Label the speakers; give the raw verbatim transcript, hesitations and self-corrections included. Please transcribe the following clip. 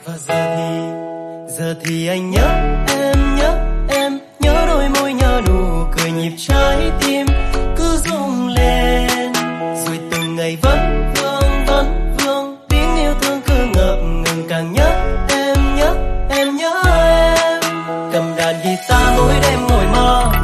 Speaker 1: Và giờ thì, giờ thì anh nhớ em, nhớ em, nhớ đôi môi, nhớ nụ cười, nhịp trái tim cứ rung lên. Rồi từng ngày vẫn vương, vẫn vương, tiếng yêu thương cứ ngập ngừng, càng nhớ em, nhớ em, nhớ em. Cầm đàn guitar mỗi đêm ngồi mơ,